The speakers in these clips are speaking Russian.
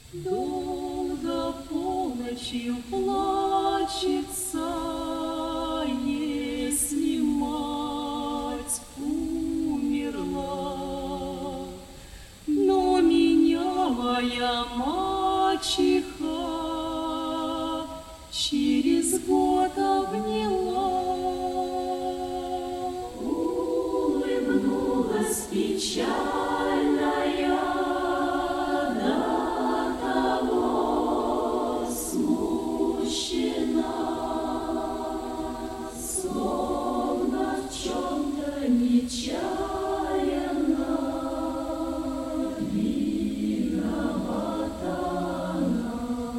Долго полночью плачется, если мать умерла. Но меня моя мачеха через год обняла. Улыбнулась печальная, до того смущена, словно в чем-то нечаянно виновата она.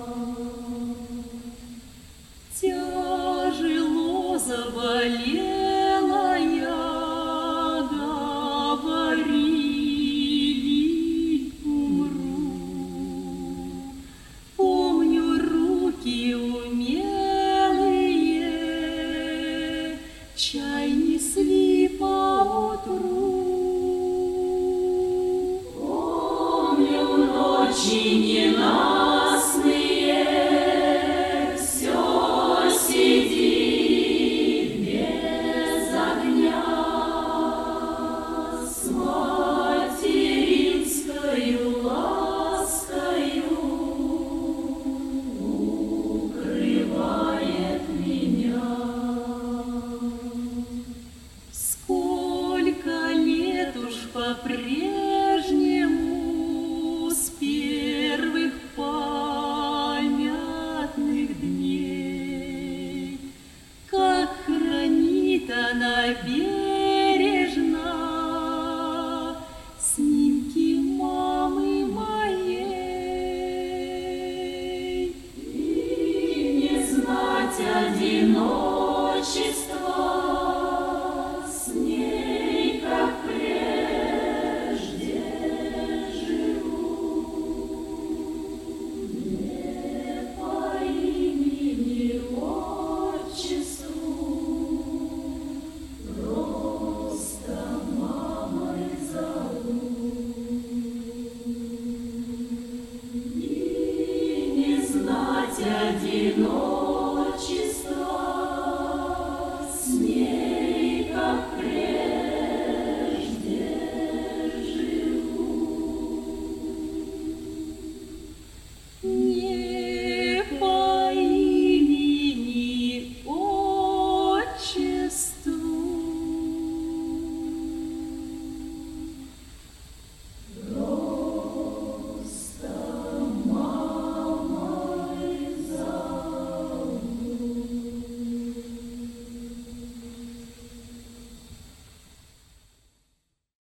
Тяжело заболела я, говорили, умру. Помню руки умелые, чай несли поутру. Помню ночи ненастные, все сидит без огня, с материнскою ласкою укрывает меня. Сколько лет уж по-прежнему с первых памятных дней, как хранит она бережно снимки мамы моей. И не знать одиночества, с ней, как прежде, живу. Не по имени, отчеству, просто мамой зову. И не знать одиночества,